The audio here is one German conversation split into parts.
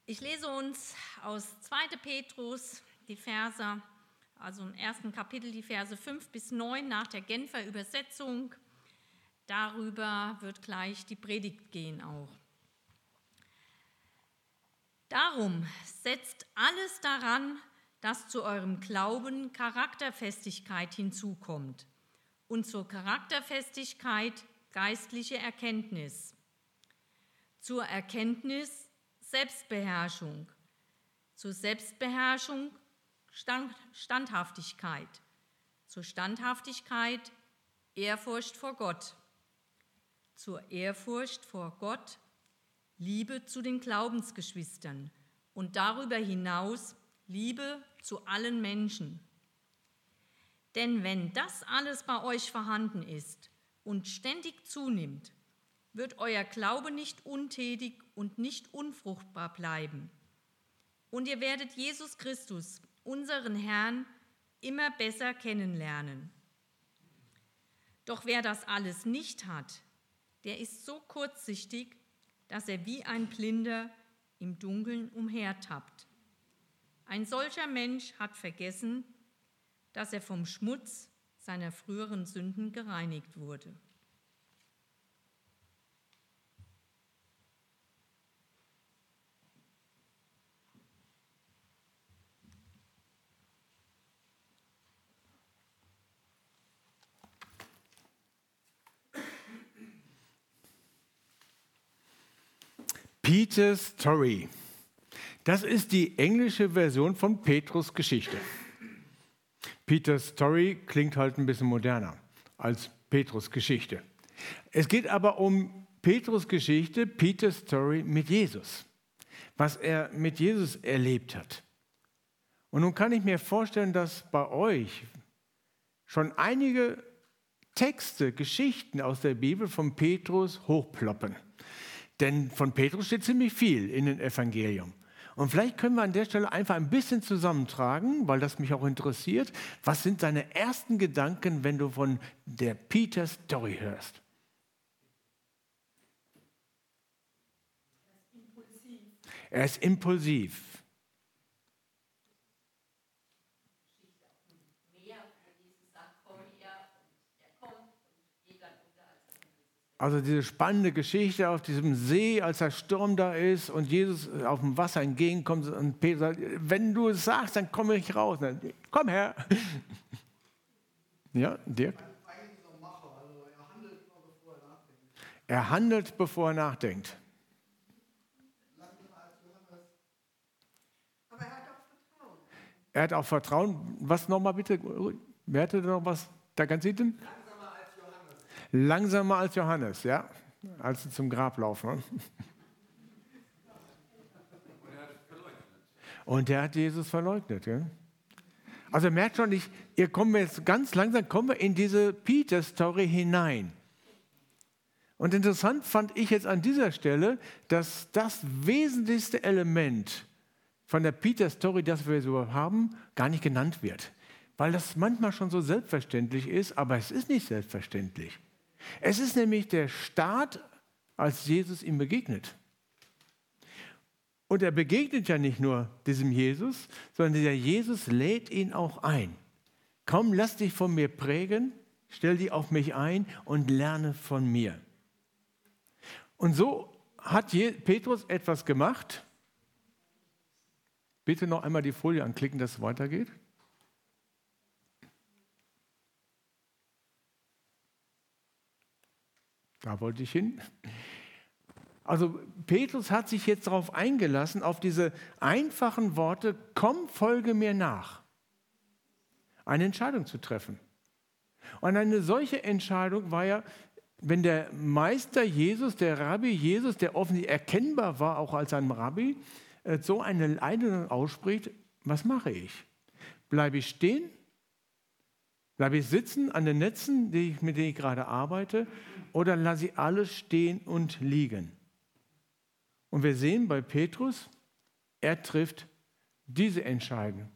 Ich lese uns aus 2. Petrus die Verse, also im ersten Kapitel die Verse 5 bis 9 nach der Genfer Übersetzung. Darüber wird gleich die Predigt gehen auch. Darum setzt alles daran, dass zu eurem Glauben Charakterfestigkeit hinzukommt und zur Charakterfestigkeit geistliche Erkenntnis, zur Erkenntnis Selbstbeherrschung, zur Selbstbeherrschung Standhaftigkeit, zur Standhaftigkeit Ehrfurcht vor Gott, zur Ehrfurcht vor Gott Liebe zu den Glaubensgeschwistern und darüber hinaus Liebe zu allen Menschen. Denn wenn das alles bei euch vorhanden ist und ständig zunimmt, wird euer Glaube nicht untätig und nicht unfruchtbar bleiben. Und ihr werdet Jesus Christus, unseren Herrn, immer besser kennenlernen. Doch wer das alles nicht hat, der ist so kurzsichtig, dass er wie ein Blinder im Dunkeln umhertappt. Ein solcher Mensch hat vergessen, dass er vom Schmutz seiner früheren Sünden gereinigt wurde. Peter's Story. Das ist die englische Version von Petrus Geschichte. Peter's Story klingt halt ein bisschen moderner als Petrus Geschichte. Es geht aber um Petrus Geschichte, Peter's Story mit Jesus, was er mit Jesus erlebt hat. Und nun kann ich mir vorstellen, dass bei euch schon einige Texte, Geschichten aus der Bibel von Petrus hochploppen. Denn von Petrus steht ziemlich viel in den Evangelium. Und vielleicht können wir an der Stelle einfach ein bisschen zusammentragen, weil das mich auch interessiert. Was sind deine ersten Gedanken, wenn du von der Peter Story hörst? Er ist impulsiv. Also diese spannende Geschichte auf diesem See, als der Sturm da ist und Jesus auf dem Wasser entgegenkommt und Peter sagt, wenn du es sagst, dann komme ich raus. Dann, komm her. Ja, Dirk? Er handelt, bevor er nachdenkt. Aber er hat auch Vertrauen. Er hat auch Vertrauen. Was nochmal bitte? Wer hatte noch was da ganz hinten? Langsamer als Johannes, ja, als sie zum Grab laufen. Und er hat Jesus verleugnet. Ja? Also merkt schon, ihr kommt jetzt ganz langsam in diese Peter-Story hinein. Und interessant fand ich jetzt an dieser Stelle, dass das wesentlichste Element von der Peter-Story, das wir so haben, gar nicht genannt wird. Weil das manchmal schon so selbstverständlich ist, aber es ist nicht selbstverständlich. Es ist nämlich der Start, als Jesus ihm begegnet. Und er begegnet ja nicht nur diesem Jesus, sondern dieser Jesus lädt ihn auch ein. Komm, lass dich von mir prägen, stell dich auf mich ein und lerne von mir. Und so hat Petrus etwas gemacht. Bitte noch einmal die Folie anklicken, dass es weitergeht. Da wollte ich hin. Also Petrus hat sich jetzt darauf eingelassen, auf diese einfachen Worte, komm, folge mir nach, eine Entscheidung zu treffen. Und eine solche Entscheidung war ja, wenn der Meister Jesus, der Rabbi Jesus, der offensichtlich erkennbar war, auch als ein Rabbi, so eine Einladung ausspricht, was mache ich? Bleibe ich stehen? Bleibe ich sitzen an den Netzen, mit denen ich gerade arbeite, oder lasse ich alles stehen und liegen? Und wir sehen bei Petrus, er trifft diese Entscheidung.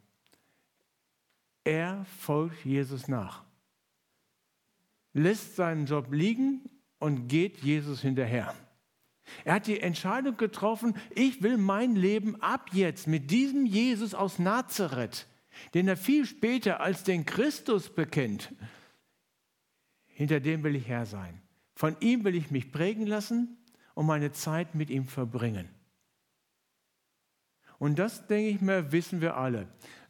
Er folgt Jesus nach, lässt seinen Job liegen und geht Jesus hinterher. Er hat die Entscheidung getroffen, ich will mein Leben ab jetzt mit diesem Jesus aus Nazareth, den er viel später als den Christus bekennt, hinter dem will ich Herr sein. Von ihm will ich mich prägen lassen und meine Zeit mit ihm verbringen. Und das, denke ich mir, wissen wir alle.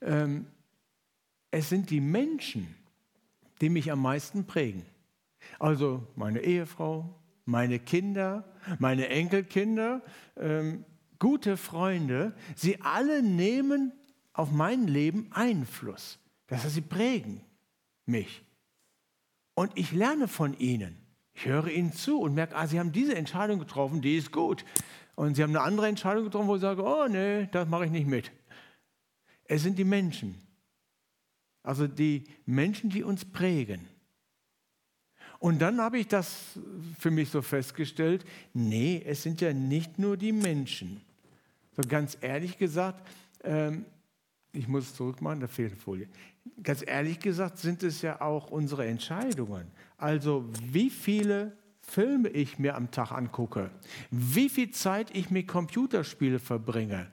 Es sind die Menschen, die mich am meisten prägen. Also meine Ehefrau, meine Kinder, meine Enkelkinder, gute Freunde, sie alle nehmen auf mein Leben Einfluss. Das heißt, sie prägen mich. Und ich lerne von ihnen. Ich höre ihnen zu und merke, sie haben diese Entscheidung getroffen, die ist gut. Und sie haben eine andere Entscheidung getroffen, wo ich sage, oh nee, das mache ich nicht mit. Es sind die Menschen. Also die Menschen, die uns prägen. Und dann habe ich das für mich so festgestellt, nee, es sind ja nicht nur die Menschen. So ganz ehrlich gesagt, ich muss es zurückmachen, da fehlt eine Folie. Ganz ehrlich gesagt sind es ja auch unsere Entscheidungen. Also wie viele Filme ich mir am Tag angucke, wie viel Zeit ich mit Computerspielen verbringe,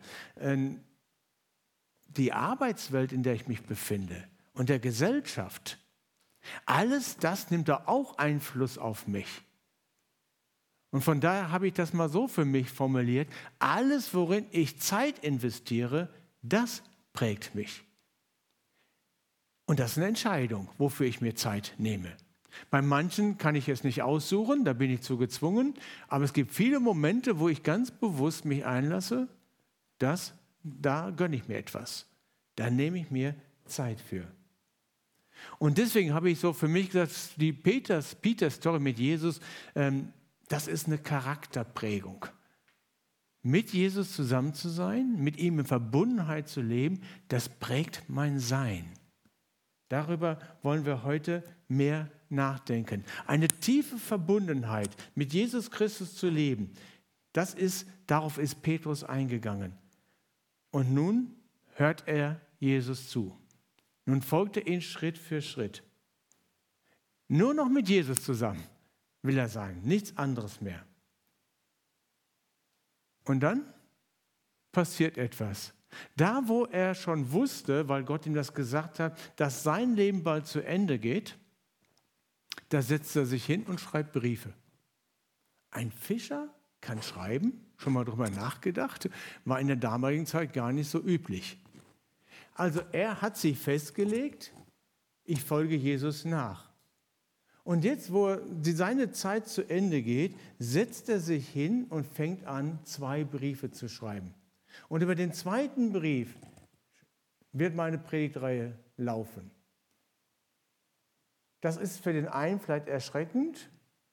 die Arbeitswelt, in der ich mich befinde und der Gesellschaft. Alles das nimmt da auch Einfluss auf mich. Und von daher habe ich das mal so für mich formuliert, alles, worin ich Zeit investiere, das prägt mich. Und das ist eine Entscheidung, wofür ich mir Zeit nehme. Bei manchen kann ich es nicht aussuchen, da bin ich zu gezwungen, aber es gibt viele Momente, wo ich ganz bewusst mich einlasse, da gönne ich mir etwas. Da nehme ich mir Zeit für. Und deswegen habe ich so für mich gesagt, die Peter-Story mit Jesus, das ist eine Charakterprägung. Mit Jesus zusammen zu sein, mit ihm in Verbundenheit zu leben, das prägt mein Sein. Darüber wollen wir heute mehr nachdenken. Eine tiefe Verbundenheit mit Jesus Christus zu leben, darauf ist Petrus eingegangen. Und nun hört er Jesus zu. Nun folgt er ihn Schritt für Schritt. Nur noch mit Jesus zusammen will er sein, nichts anderes mehr. Und dann passiert etwas. Da, wo er schon wusste, weil Gott ihm das gesagt hat, dass sein Leben bald zu Ende geht, da setzt er sich hin und schreibt Briefe. Ein Fischer kann schreiben, schon mal drüber nachgedacht, war in der damaligen Zeit gar nicht so üblich. Also er hat sich festgelegt, ich folge Jesus nach. Und jetzt, wo seine Zeit zu Ende geht, setzt er sich hin und fängt an, 2 Briefe zu schreiben. Und über den zweiten Brief wird meine Predigtreihe laufen. Das ist für den einen vielleicht erschreckend.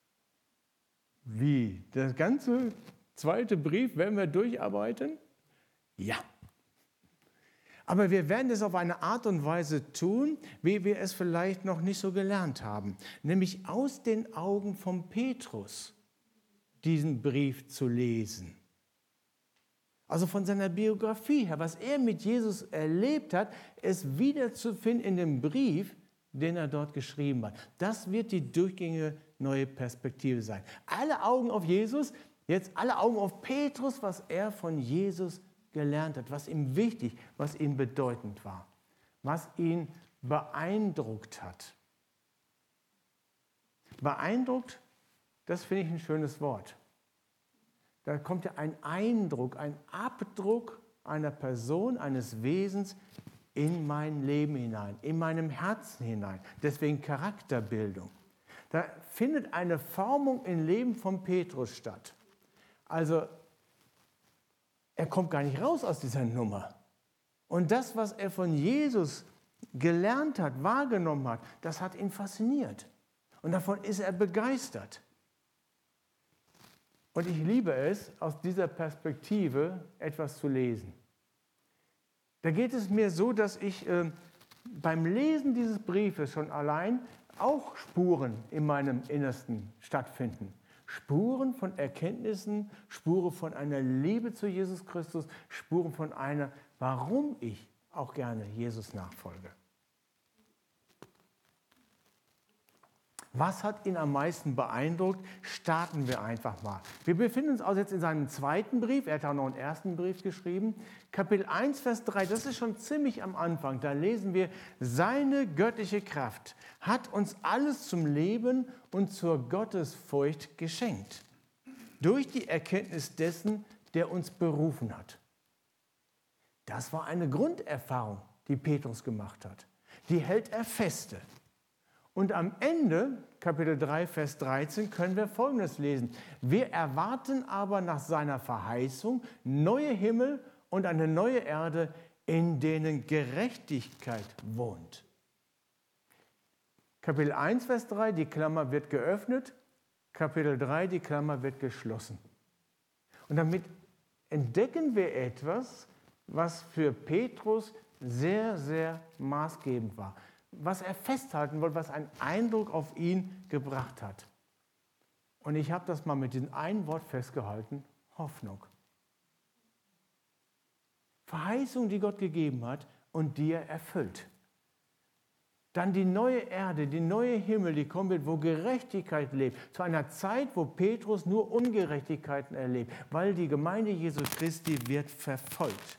Wie? Der ganze zweite Brief werden wir durcharbeiten? Ja. Aber wir werden es auf eine Art und Weise tun, wie wir es vielleicht noch nicht so gelernt haben. Nämlich aus den Augen von Petrus diesen Brief zu lesen. Also von seiner Biografie her, was er mit Jesus erlebt hat, es wiederzufinden in dem Brief, den er dort geschrieben hat. Das wird die durchgängige neue Perspektive sein. Alle Augen auf Jesus, jetzt alle Augen auf Petrus, was er von Jesus gelernt hat, was ihm wichtig, was ihm bedeutend war, was ihn beeindruckt hat. Beeindruckt, das finde ich ein schönes Wort. Da kommt ja ein Eindruck, ein Abdruck einer Person, eines Wesens in mein Leben hinein, in meinem Herzen hinein. Deswegen Charakterbildung. Da findet eine Formung im Leben von Petrus statt. Also er kommt gar nicht raus aus dieser Nummer. Und das, was er von Jesus gelernt hat, wahrgenommen hat, das hat ihn fasziniert. Und davon ist er begeistert. Und ich liebe es, aus dieser Perspektive etwas zu lesen. Da geht es mir so, dass ich beim Lesen dieses Briefes schon allein auch Spuren in meinem Innersten stattfinden. Spuren von Erkenntnissen, Spuren von einer Liebe zu Jesus Christus, Spuren von einer, warum ich auch gerne Jesus nachfolge. Was hat ihn am meisten beeindruckt? Starten wir einfach mal. Wir befinden uns also jetzt in seinem zweiten Brief. Er hat auch noch einen ersten Brief geschrieben. Kapitel 1, Vers 3, das ist schon ziemlich am Anfang. Da lesen wir, seine göttliche Kraft hat uns alles zum Leben und zur Gottesfurcht geschenkt. Durch die Erkenntnis dessen, der uns berufen hat. Das war eine Grunderfahrung, die Petrus gemacht hat. Die hält er feste. Und am Ende, Kapitel 3, Vers 13, können wir Folgendes lesen. Wir erwarten aber nach seiner Verheißung neue Himmel und eine neue Erde, in denen Gerechtigkeit wohnt. Kapitel 1, Vers 3, die Klammer wird geöffnet. Kapitel 3, die Klammer wird geschlossen. Und damit entdecken wir etwas, was für Petrus sehr, sehr maßgebend war. Was er festhalten wollte, was einen Eindruck auf ihn gebracht hat. Und ich habe das mal mit diesem einen Wort festgehalten, Hoffnung. Verheißung, die Gott gegeben hat und die er erfüllt. Dann die neue Erde, die neue Himmel, die kommen wird, wo Gerechtigkeit lebt. Zu einer Zeit, wo Petrus nur Ungerechtigkeiten erlebt, weil die Gemeinde Jesu Christi wird verfolgt.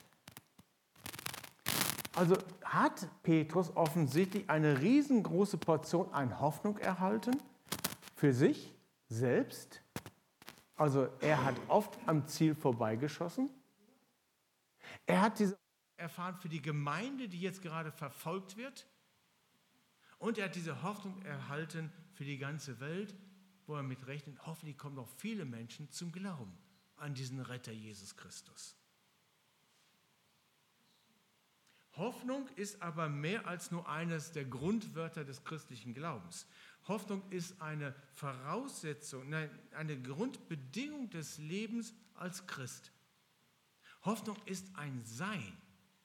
Also hat Petrus offensichtlich eine riesengroße Portion an Hoffnung erhalten für sich selbst. Also er hat oft am Ziel vorbeigeschossen. Er hat diese erfahren für die Gemeinde, die jetzt gerade verfolgt wird. Und er hat diese Hoffnung erhalten für die ganze Welt, wo er mit rechnet, hoffentlich kommen noch viele Menschen zum Glauben an diesen Retter Jesus Christus. Hoffnung ist aber mehr als nur eines der Grundwörter des christlichen Glaubens. Hoffnung ist eine Voraussetzung, eine Grundbedingung des Lebens als Christ. Hoffnung ist ein Sein,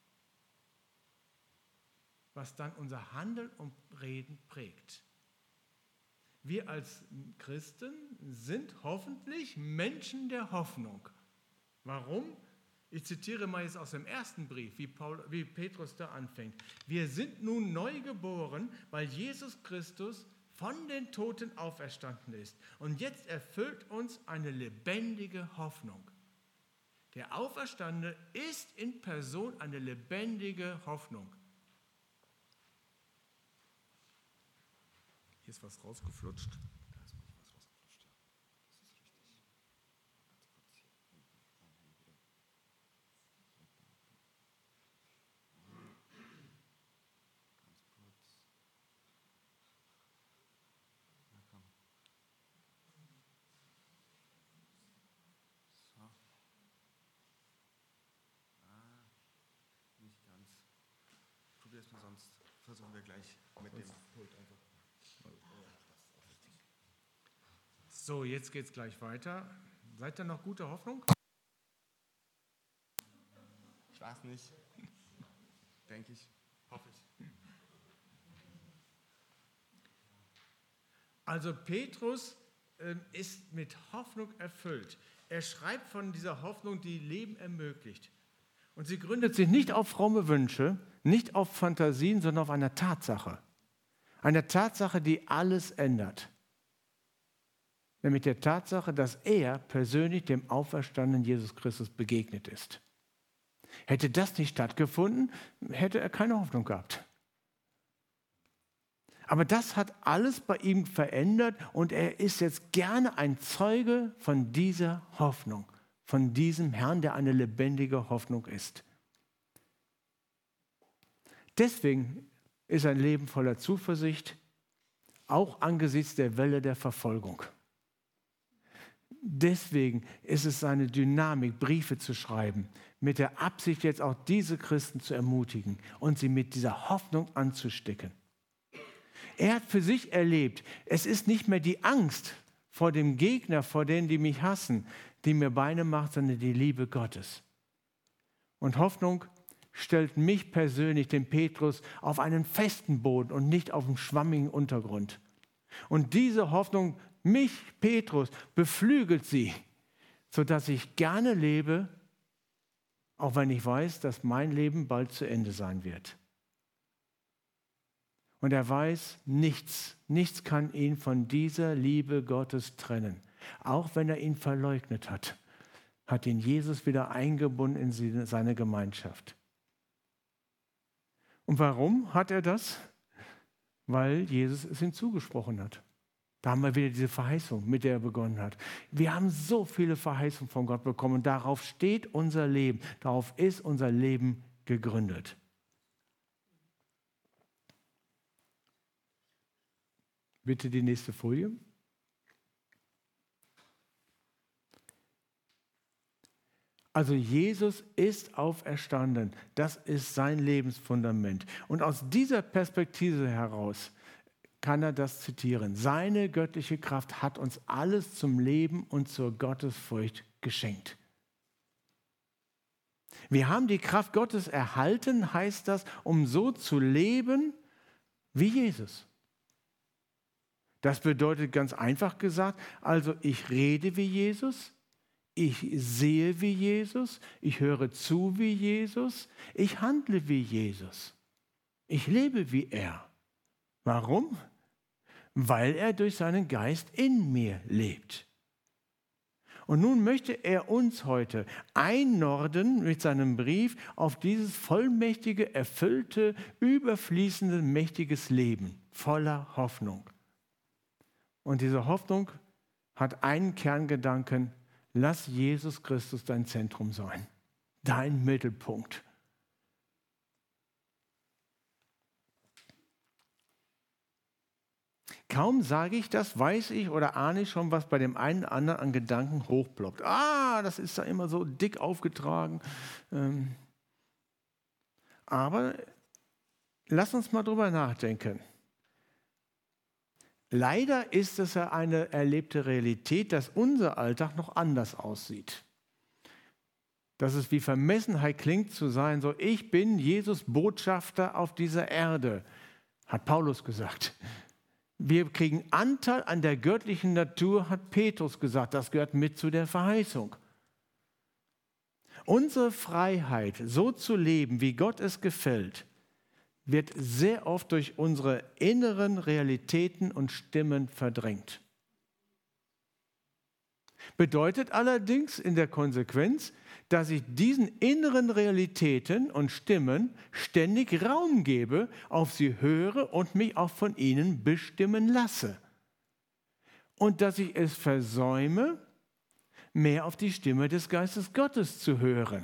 was dann unser Handeln und Reden prägt. Wir als Christen sind hoffentlich Menschen der Hoffnung. Warum? Ich zitiere mal jetzt aus dem ersten Brief, wie Petrus da anfängt. Wir sind nun neu geboren, weil Jesus Christus von den Toten auferstanden ist. Und jetzt erfüllt uns eine lebendige Hoffnung. Der Auferstandene ist in Person eine lebendige Hoffnung. Hier ist was rausgeflutscht. Sonst versuchen wir gleich mit dem Pult einfach. So, jetzt geht es gleich weiter. Seid ihr noch guter Hoffnung? Ich weiß nicht. Denke ich. Hoffe ich. Also Petrus ist mit Hoffnung erfüllt. Er schreibt von dieser Hoffnung, die Leben ermöglicht. Und sie gründet sich nicht auf fromme Wünsche, nicht auf Fantasien, sondern auf einer Tatsache. Eine Tatsache, die alles ändert. Nämlich der Tatsache, dass er persönlich dem auferstandenen Jesus Christus begegnet ist. Hätte das nicht stattgefunden, hätte er keine Hoffnung gehabt. Aber das hat alles bei ihm verändert und er ist jetzt gerne ein Zeuge von dieser Hoffnung. Von diesem Herrn, der eine lebendige Hoffnung ist. Deswegen ist ein Leben voller Zuversicht, auch angesichts der Welle der Verfolgung. Deswegen ist es seine Dynamik, Briefe zu schreiben, mit der Absicht, jetzt auch diese Christen zu ermutigen und sie mit dieser Hoffnung anzustecken. Er hat für sich erlebt, es ist nicht mehr die Angst vor dem Gegner, vor denen, die mich hassen, die mir Beine macht, sondern die Liebe Gottes. Und Hoffnung stellt mich persönlich, den Petrus, auf einen festen Boden und nicht auf einen schwammigen Untergrund. Und diese Hoffnung, mich, Petrus, beflügelt sie, sodass ich gerne lebe, auch wenn ich weiß, dass mein Leben bald zu Ende sein wird. Und er weiß, nichts kann ihn von dieser Liebe Gottes trennen. Auch wenn er ihn verleugnet hat, hat ihn Jesus wieder eingebunden in seine Gemeinschaft. Und warum hat er das? Weil Jesus es ihm zugesprochen hat. Da haben wir wieder diese Verheißung, mit der er begonnen hat. Wir haben so viele Verheißungen von Gott bekommen und darauf steht unser Leben. Darauf ist unser Leben gegründet. Bitte die nächste Folie. Also Jesus ist auferstanden. Das ist sein Lebensfundament. Und aus dieser Perspektive heraus kann er das zitieren. Seine göttliche Kraft hat uns alles zum Leben und zur Gottesfurcht geschenkt. Wir haben die Kraft Gottes erhalten, heißt das, um so zu leben wie Jesus. Das bedeutet ganz einfach gesagt, also ich rede wie Jesus, ich sehe wie Jesus, ich höre zu wie Jesus, ich handle wie Jesus, ich lebe wie er. Warum? Weil er durch seinen Geist in mir lebt. Und nun möchte er uns heute einnorden mit seinem Brief auf dieses vollmächtige, erfüllte, überfließende, mächtiges Leben voller Hoffnung. Und diese Hoffnung hat einen Kerngedanken: Lass Jesus Christus dein Zentrum sein, dein Mittelpunkt. Kaum sage ich das, weiß ich oder ahne ich schon, was bei dem einen oder anderen an Gedanken hochploppt. Das ist da immer so dick aufgetragen. Aber lass uns mal drüber nachdenken. Leider ist es ja eine erlebte Realität, dass unser Alltag noch anders aussieht. Dass es wie Vermessenheit klingt zu sein, so ich bin Jesus Botschafter auf dieser Erde, hat Paulus gesagt. Wir kriegen Anteil an der göttlichen Natur, hat Petrus gesagt. Das gehört mit zu der Verheißung. Unsere Freiheit, so zu leben, wie Gott es gefällt, wird sehr oft durch unsere inneren Realitäten und Stimmen verdrängt. Bedeutet allerdings in der Konsequenz, dass ich diesen inneren Realitäten und Stimmen ständig Raum gebe, auf sie höre und mich auch von ihnen bestimmen lasse. Und dass ich es versäume, mehr auf die Stimme des Geistes Gottes zu hören.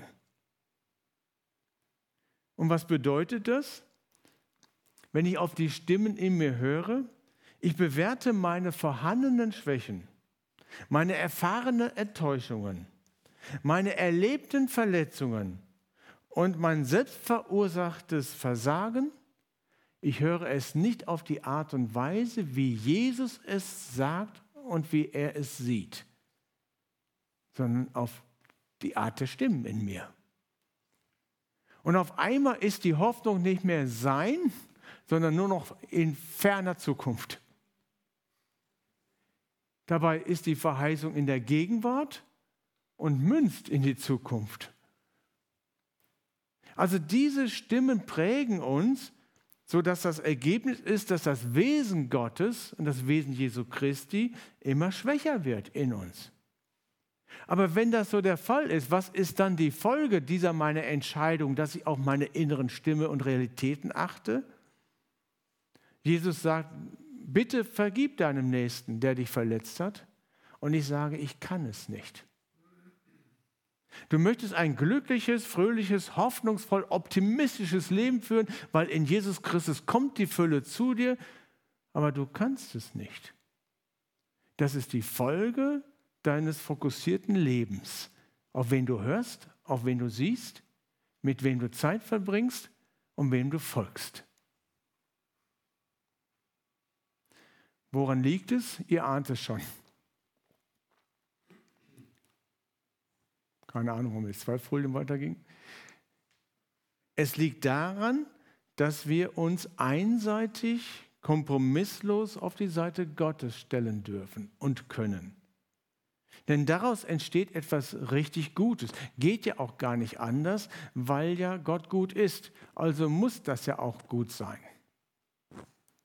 Und was bedeutet das? Wenn ich auf die Stimmen in mir höre, ich bewerte meine vorhandenen Schwächen, meine erfahrenen Enttäuschungen, meine erlebten Verletzungen und mein selbstverursachtes Versagen. Ich höre es nicht auf die Art und Weise, wie Jesus es sagt und wie er es sieht, sondern auf die Art der Stimmen in mir. Und auf einmal ist die Hoffnung nicht mehr sein, sondern nur noch in ferner Zukunft. Dabei ist die Verheißung in der Gegenwart und münzt in die Zukunft. Also diese Stimmen prägen uns, sodass das Ergebnis ist, dass das Wesen Gottes und das Wesen Jesu Christi immer schwächer wird in uns. Aber wenn das so der Fall ist, was ist dann die Folge dieser meiner Entscheidung, dass ich auf meine inneren Stimme und Realitäten achte? Jesus sagt, bitte vergib deinem Nächsten, der dich verletzt hat. Und ich sage, ich kann es nicht. Du möchtest ein glückliches, fröhliches, hoffnungsvoll, optimistisches Leben führen, weil in Jesus Christus kommt die Fülle zu dir, aber du kannst es nicht. Das ist die Folge deines fokussierten Lebens. Auf wen du hörst, auf wen du siehst, mit wem du Zeit verbringst und wem du folgst. Woran liegt es? Ihr ahnt es schon. Keine Ahnung, warum jetzt 2 Folien weiterging. Es liegt daran, dass wir uns einseitig, kompromisslos auf die Seite Gottes stellen dürfen und können. Denn daraus entsteht etwas richtig Gutes. Geht ja auch gar nicht anders, weil ja Gott gut ist. Also muss das ja auch gut sein.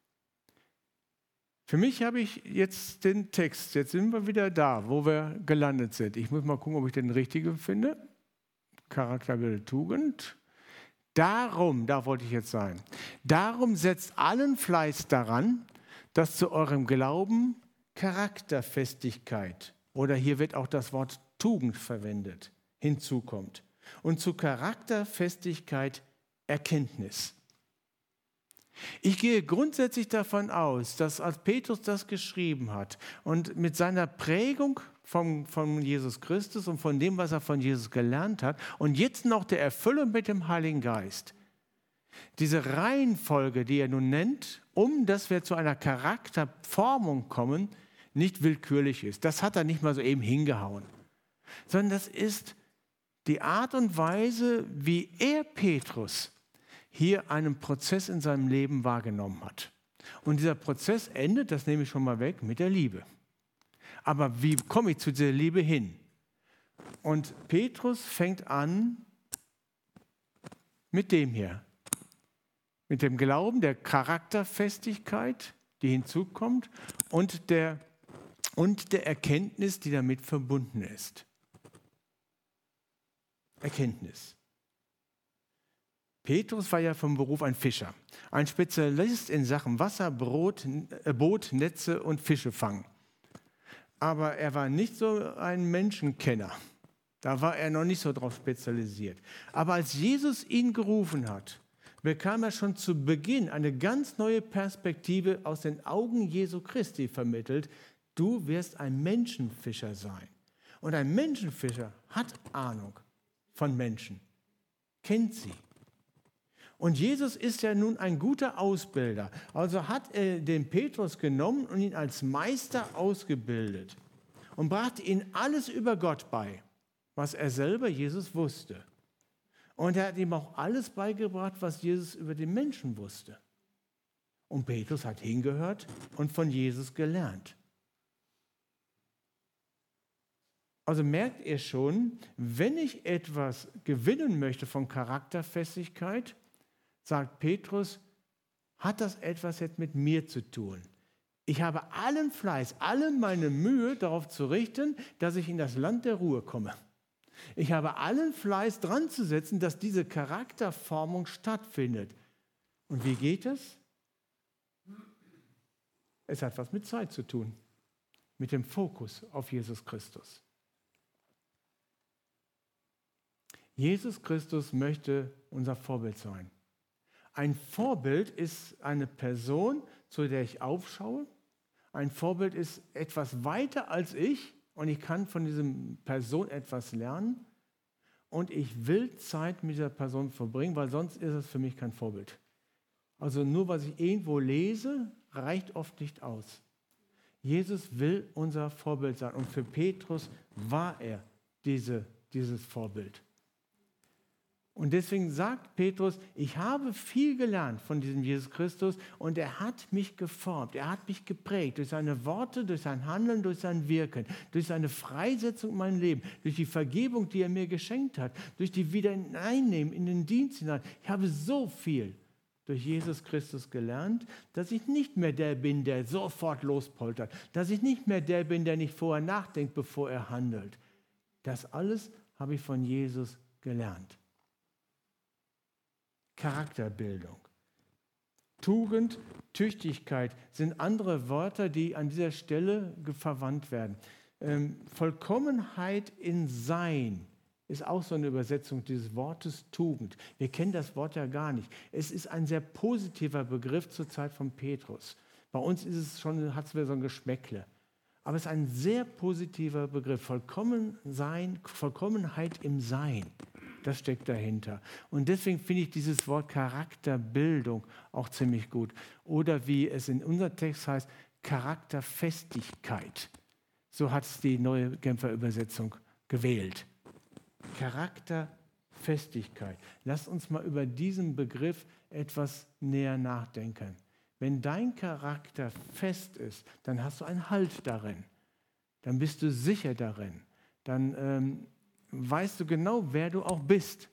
Für mich habe ich jetzt den Text, jetzt sind wir wieder da, wo wir gelandet sind. Ich muss mal gucken, ob ich den richtigen finde. Charakterbild, Tugend. Darum, da wollte ich jetzt sein, darum setzt allen Fleiß daran, dass zu eurem Glauben Charakterfestigkeit, oder hier wird auch das Wort Tugend verwendet, hinzukommt. Und zu Charakterfestigkeit Erkenntnis. Ich gehe grundsätzlich davon aus, dass als Petrus das geschrieben hat und mit seiner Prägung von Jesus Christus und von dem, was er von Jesus gelernt hat und jetzt noch der Erfüllung mit dem Heiligen Geist, diese Reihenfolge, die er nun nennt, dass wir zu einer Charakterformung kommen, nicht willkürlich ist. Das hat er nicht mal so eben hingehauen, sondern das ist die Art und Weise, wie er, Petrus, hier einen Prozess in seinem Leben wahrgenommen hat. Und dieser Prozess endet, das nehme ich schon mal weg, mit der Liebe. Aber wie komme ich zu dieser Liebe hin? Und Petrus fängt an mit dem hier. Mit dem Glauben, der Charakterfestigkeit, die hinzukommt, und der Erkenntnis, die damit verbunden ist. Erkenntnis. Petrus war ja vom Beruf ein Fischer, ein Spezialist in Sachen Wasser, Boot, Netze und Fische fangen. Aber er war nicht so ein Menschenkenner. Da war er noch nicht so drauf spezialisiert. Aber als Jesus ihn gerufen hat, bekam er schon zu Beginn eine ganz neue Perspektive aus den Augen Jesu Christi vermittelt. Du wirst ein Menschenfischer sein. Und ein Menschenfischer hat Ahnung von Menschen, kennt sie. Und Jesus ist ja nun ein guter Ausbilder. Also hat er den Petrus genommen und ihn als Meister ausgebildet und brachte ihm alles über Gott bei, was er selber, Jesus, wusste. Und er hat ihm auch alles beigebracht, was Jesus über den Menschen wusste. Und Petrus hat hingehört und von Jesus gelernt. Also merkt ihr schon, wenn ich etwas gewinnen möchte von Charakterfestigkeit, sagt Petrus, hat das etwas jetzt mit mir zu tun. Ich habe allen Fleiß, alle meine Mühe darauf zu richten, dass ich in das Land der Ruhe komme. Ich habe allen Fleiß dran zu setzen, dass diese Charakterformung stattfindet. Und wie geht es? Es hat was mit Zeit zu tun, mit dem Fokus auf Jesus Christus. Jesus Christus möchte unser Vorbild sein. Ein Vorbild ist eine Person, zu der ich aufschaue. Ein Vorbild ist etwas weiter als ich und ich kann von dieser Person etwas lernen. Und ich will Zeit mit dieser Person verbringen, weil sonst ist es für mich kein Vorbild. Also nur, was ich irgendwo lese, reicht oft nicht aus. Jesus will unser Vorbild sein und für Petrus war er dieses Vorbild. Und deswegen sagt Petrus, ich habe viel gelernt von diesem Jesus Christus und er hat mich geformt, er hat mich geprägt durch seine Worte, durch sein Handeln, durch sein Wirken, durch seine Freisetzung in meinem Leben, durch die Vergebung, die er mir geschenkt hat, durch die Wiedereinnehmen in den Dienst hinein. Ich habe so viel durch Jesus Christus gelernt, dass ich nicht mehr der bin, der sofort lospoltert, dass ich nicht mehr der bin, der nicht vorher nachdenkt, bevor er handelt. Das alles habe ich von Jesus gelernt. Charakterbildung. Tugend, Tüchtigkeit sind andere Wörter, die an dieser Stelle verwandt werden. Vollkommenheit in Sein ist auch so eine Übersetzung dieses Wortes Tugend. Wir kennen das Wort ja gar nicht. Es ist ein sehr positiver Begriff zur Zeit von Petrus. Bei uns ist es schon, hat es wieder so ein Geschmäckle. Aber es ist ein sehr positiver Begriff. Vollkommenheit im Sein. Das steckt dahinter. Und deswegen finde ich dieses Wort Charakterbildung auch ziemlich gut. Oder wie es in unserem Text heißt, Charakterfestigkeit. So hat es die neue Genfer Übersetzung gewählt. Charakterfestigkeit. Lasst uns mal über diesen Begriff etwas näher nachdenken. Wenn dein Charakter fest ist, dann hast du einen Halt darin. Dann bist du sicher darin. Dann weißt du genau, wer du auch bist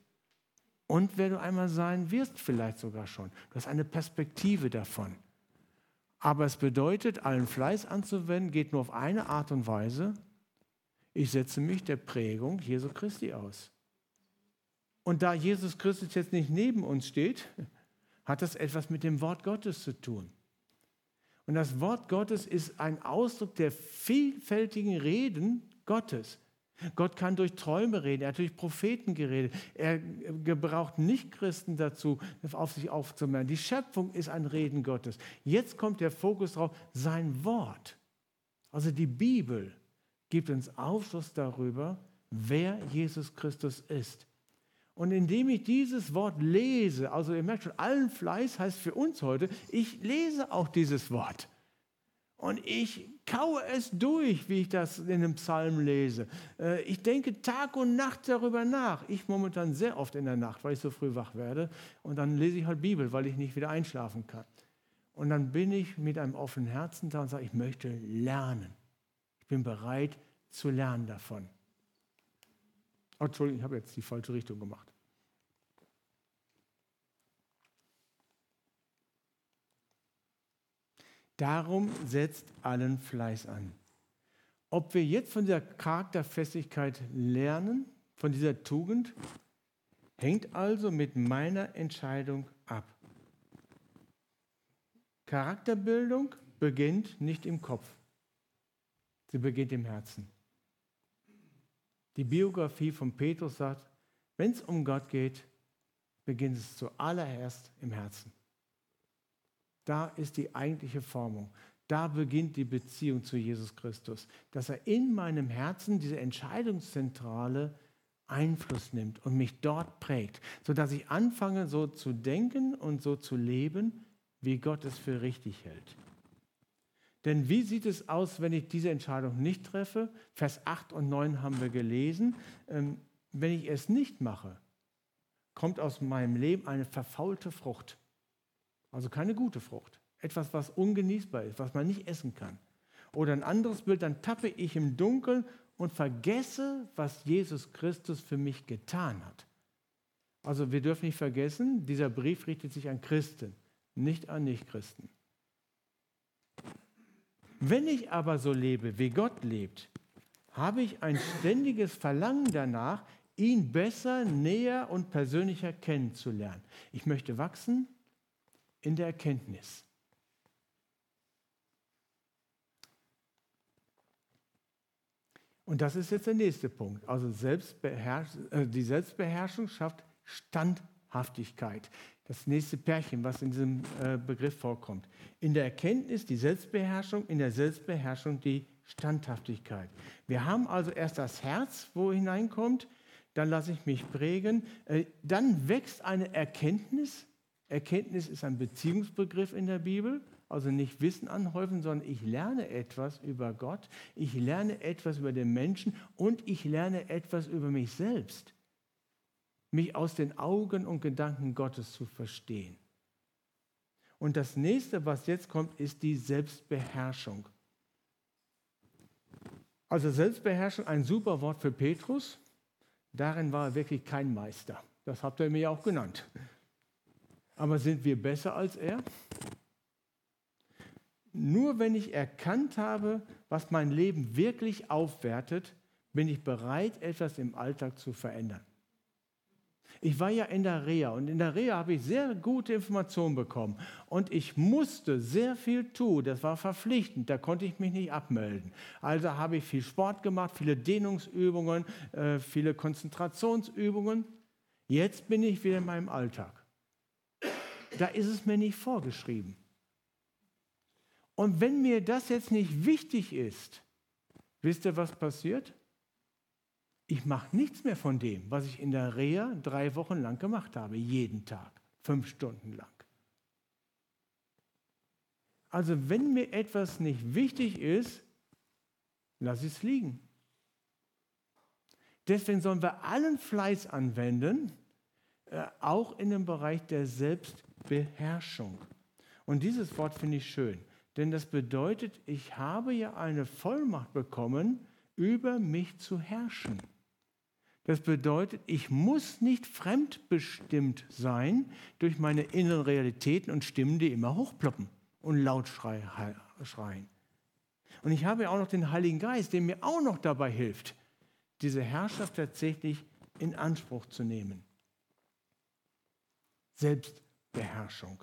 und wer du einmal sein wirst, vielleicht sogar schon. Du hast eine Perspektive davon. Aber es bedeutet, allen Fleiß anzuwenden, geht nur auf eine Art und Weise. Ich setze mich der Prägung Jesu Christi aus. Und da Jesus Christus jetzt nicht neben uns steht, hat das etwas mit dem Wort Gottes zu tun. Und das Wort Gottes ist ein Ausdruck der vielfältigen Reden Gottes. Gott kann durch Träume reden, er hat durch Propheten geredet. Er gebraucht Nichtchristen dazu, auf sich aufzumerken. Die Schöpfung ist ein Reden Gottes. Jetzt kommt der Fokus drauf, sein Wort. Also die Bibel gibt uns Aufschluss darüber, wer Jesus Christus ist. Und indem ich dieses Wort lese, also ihr merkt schon, allen Fleiß heißt für uns heute, ich lese auch dieses Wort. Und ich kaue es durch, wie ich das in einem Psalm lese. Ich denke Tag und Nacht darüber nach. Ich momentan sehr oft in der Nacht, weil ich so früh wach werde. Und dann lese ich halt Bibel, weil ich nicht wieder einschlafen kann. Und dann bin ich mit einem offenen Herzen da und sage, ich möchte lernen. Ich bin bereit zu lernen davon. Oh, Entschuldigung, ich habe jetzt die falsche Richtung gemacht. Darum setzt allen Fleiß an. Ob wir jetzt von dieser Charakterfestigkeit lernen, von dieser Tugend, hängt also mit meiner Entscheidung ab. Charakterbildung beginnt nicht im Kopf, sie beginnt im Herzen. Die Biografie von Petrus sagt, wenn es um Gott geht, beginnt es zuallererst im Herzen. Da ist die eigentliche Formung. Da beginnt die Beziehung zu Jesus Christus, dass er in meinem Herzen diese Entscheidungszentrale Einfluss nimmt und mich dort prägt, sodass ich anfange, so zu denken und so zu leben, wie Gott es für richtig hält. Denn wie sieht es aus, wenn ich diese Entscheidung nicht treffe? Vers 8 und 9 haben wir gelesen. Wenn ich es nicht mache, kommt aus meinem Leben eine verfaulte Frucht. Also keine gute Frucht. Etwas, was ungenießbar ist, was man nicht essen kann. Oder ein anderes Bild, dann tappe ich im Dunkeln und vergesse, was Jesus Christus für mich getan hat. Also wir dürfen nicht vergessen, dieser Brief richtet sich an Christen, nicht an Nichtchristen. Wenn ich aber so lebe, wie Gott lebt, habe ich ein ständiges Verlangen danach, ihn besser, näher und persönlicher kennenzulernen. Ich möchte wachsen in der Erkenntnis. Und das ist jetzt der nächste Punkt. Also die Selbstbeherrschung schafft Standhaftigkeit. Das nächste Pärchen, was in diesem Begriff vorkommt. In der Erkenntnis die Selbstbeherrschung, in der Selbstbeherrschung die Standhaftigkeit. Wir haben also erst das Herz, wo hineinkommt, dann lasse ich mich prägen, dann wächst eine Erkenntnis. Erkenntnis ist ein Beziehungsbegriff in der Bibel, also nicht Wissen anhäufen, sondern ich lerne etwas über Gott, ich lerne etwas über den Menschen und ich lerne etwas über mich selbst, mich aus den Augen und Gedanken Gottes zu verstehen. Und das nächste, was jetzt kommt, ist die Selbstbeherrschung. Also Selbstbeherrschung, ein super Wort für Petrus, darin war er wirklich kein Meister. Das habt ihr mir ja auch genannt. Aber sind wir besser als er? Nur wenn ich erkannt habe, was mein Leben wirklich aufwertet, bin ich bereit, etwas im Alltag zu verändern. Ich war ja in der Reha und in der Reha habe ich sehr gute Informationen bekommen und ich musste sehr viel tun, das war verpflichtend, da konnte ich mich nicht abmelden. Also habe ich viel Sport gemacht, viele Dehnungsübungen, viele Konzentrationsübungen. Jetzt bin ich wieder in meinem Alltag. Da ist es mir nicht vorgeschrieben. Und wenn mir das jetzt nicht wichtig ist, wisst ihr, was passiert? Ich mache nichts mehr von dem, was ich in der Reha 3 Wochen lang gemacht habe, jeden Tag, 5 Stunden lang. Also wenn mir etwas nicht wichtig ist, lasse ich es liegen. Deswegen sollen wir allen Fleiß anwenden, auch in dem Bereich der Selbstbeherrschung. Und dieses Wort finde ich schön, denn das bedeutet, ich habe ja eine Vollmacht bekommen, über mich zu herrschen. Das bedeutet, ich muss nicht fremdbestimmt sein durch meine inneren Realitäten und Stimmen, die immer hochploppen. und laut schreien. Und ich habe ja auch noch den Heiligen Geist, der mir auch noch dabei hilft, diese Herrschaft tatsächlich in Anspruch zu nehmen. Selbstbeherrschung.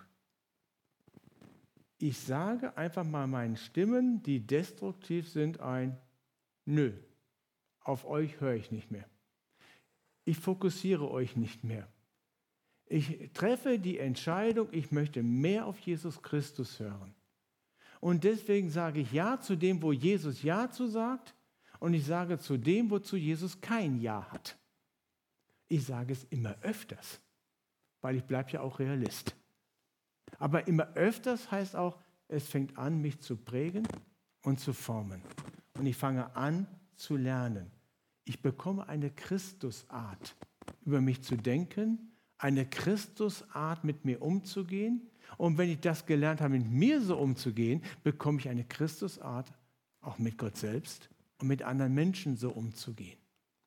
Ich sage einfach mal meinen Stimmen, die destruktiv sind, Nö, auf euch höre ich nicht mehr. Ich fokussiere euch nicht mehr. Ich treffe die Entscheidung, ich möchte mehr auf Jesus Christus hören. Und deswegen sage ich Ja zu dem, wo Jesus Ja zu sagt, und ich sage zu dem, wozu Jesus kein Ja hat. Ich sage es immer öfters, weil ich bleibe ja auch Realist. Aber immer öfters heißt auch, es fängt an, mich zu prägen und zu formen. Und ich fange an zu lernen. Ich bekomme eine Christusart, über mich zu denken, eine Christusart, mit mir umzugehen. Und wenn ich das gelernt habe, mit mir so umzugehen, bekomme ich eine Christusart, auch mit Gott selbst und mit anderen Menschen so umzugehen.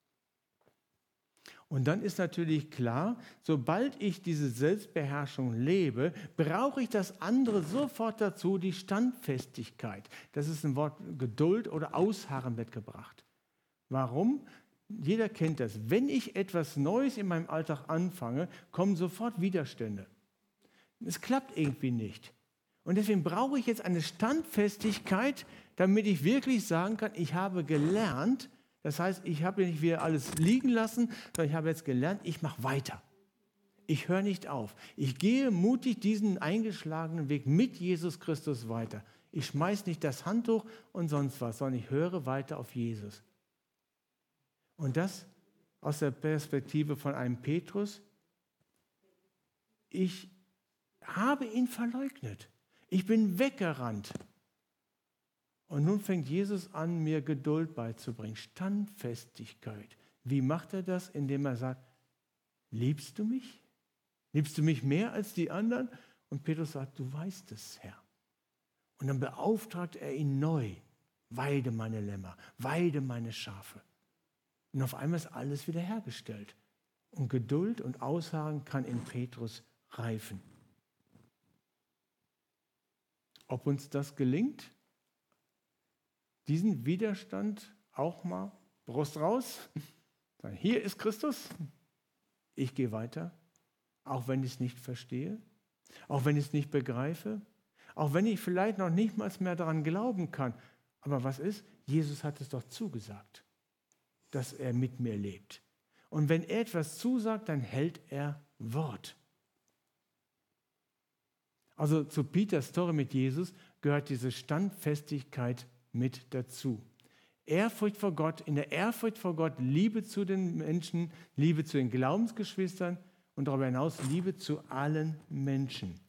Und dann ist natürlich klar, sobald ich diese Selbstbeherrschung lebe, brauche ich das andere sofort dazu, die Standfestigkeit. Das ist ein Wort, Geduld oder Ausharren wird gebracht. Warum? Jeder kennt das. Wenn ich etwas Neues in meinem Alltag anfange, kommen sofort Widerstände. Es klappt irgendwie nicht. Und deswegen brauche ich jetzt eine Standfestigkeit, damit ich wirklich sagen kann, ich habe gelernt. Das heißt, ich habe nicht wieder alles liegen lassen, sondern ich habe jetzt gelernt, ich mache weiter. Ich höre nicht auf. Ich gehe mutig diesen eingeschlagenen Weg mit Jesus Christus weiter. Ich schmeiße nicht das Handtuch und sonst was, sondern ich höre weiter auf Jesus. Und das aus der Perspektive von einem Petrus. Ich habe ihn verleugnet. Ich bin weggerannt. Und nun fängt Jesus an, mir Geduld beizubringen, Standfestigkeit. Wie macht er das? Indem er sagt, liebst du mich? Liebst du mich mehr als die anderen? Und Petrus sagt, du weißt es, Herr. Und dann beauftragt er ihn neu, weide meine Lämmer, weide meine Schafe. Und auf einmal ist alles wiederhergestellt. Und Geduld und Ausharren kann in Petrus reifen. Ob uns das gelingt, diesen Widerstand auch mal Brust raus, sagen, hier ist Christus, ich gehe weiter, auch wenn ich es nicht verstehe, auch wenn ich es nicht begreife, auch wenn ich vielleicht noch nicht mal mehr daran glauben kann. Aber was ist? Jesus hat es doch zugesagt, dass er mit mir lebt. Und wenn er etwas zusagt, dann hält er Wort. Also zu Peters Story mit Jesus gehört diese Standfestigkeit mit dazu. Ehrfurcht vor Gott, in der Ehrfurcht vor Gott Liebe zu den Menschen, Liebe zu den Glaubensgeschwistern und darüber hinaus Liebe zu allen Menschen.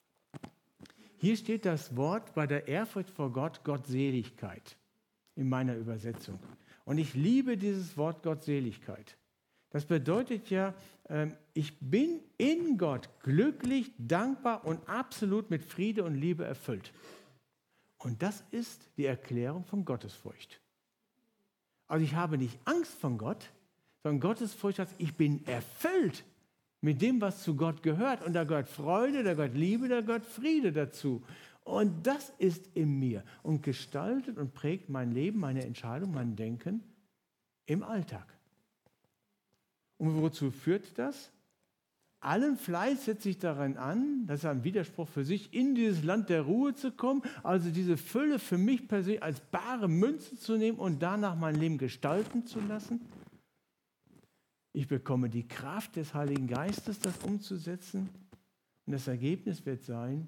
Hier steht das Wort bei der Ehrfurcht vor Gott, Gottseligkeit, in meiner Übersetzung. Und ich liebe dieses Wort Gottseligkeit. Das bedeutet ja, ich bin in Gott glücklich, dankbar und absolut mit Friede und Liebe erfüllt. Und das ist die Erklärung von Gottesfurcht. Also ich habe nicht Angst vor Gott, sondern Gottesfurcht heißt, ich bin erfüllt mit dem, was zu Gott gehört. Und da gehört Freude, da gehört Liebe, da gehört Friede dazu. Und das ist in mir und gestaltet und prägt mein Leben, meine Entscheidung, mein Denken im Alltag. Und wozu führt das? Allen Fleiß setzt sich daran an, das ist ein Widerspruch für sich, in dieses Land der Ruhe zu kommen, also diese Fülle für mich persönlich als bare Münze zu nehmen und danach mein Leben gestalten zu lassen. Ich bekomme die Kraft des Heiligen Geistes, das umzusetzen. Und das Ergebnis wird sein,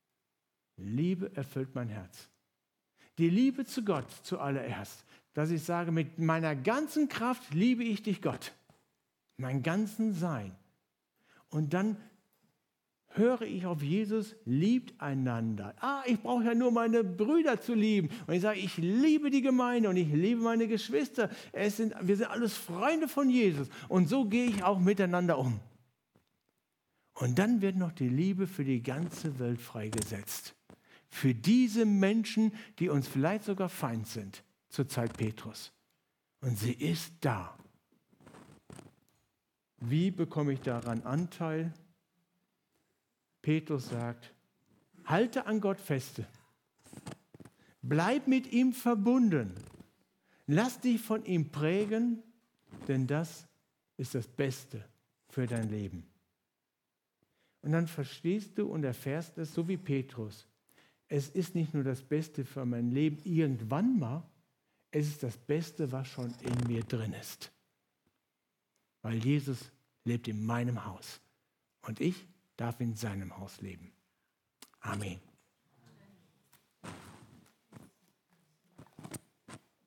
Liebe erfüllt mein Herz. Die Liebe zu Gott zuallererst, dass ich sage, mit meiner ganzen Kraft liebe ich dich, Gott. Mein ganzen Sein. Und dann höre ich auf Jesus, liebt einander. Ich brauche ja nur meine Brüder zu lieben. Und ich sage, ich liebe die Gemeinde und ich liebe meine Geschwister. Wir sind alles Freunde von Jesus. Und so gehe ich auch miteinander um. Und dann wird noch die Liebe für die ganze Welt freigesetzt. Für diese Menschen, die uns vielleicht sogar Feind sind, zur Zeit Petrus. Und sie ist da. Wie bekomme ich daran Anteil? Petrus sagt, Halte an Gott feste. Bleib mit ihm verbunden. Lass dich von ihm prägen, denn das ist das Beste für dein Leben. Und dann verstehst du und erfährst es, so wie Petrus. Es ist nicht nur das Beste für mein Leben irgendwann mal, es ist das Beste, was schon in mir drin ist. Weil Jesus lebt in meinem Haus und ich darf in seinem Haus leben. Amen.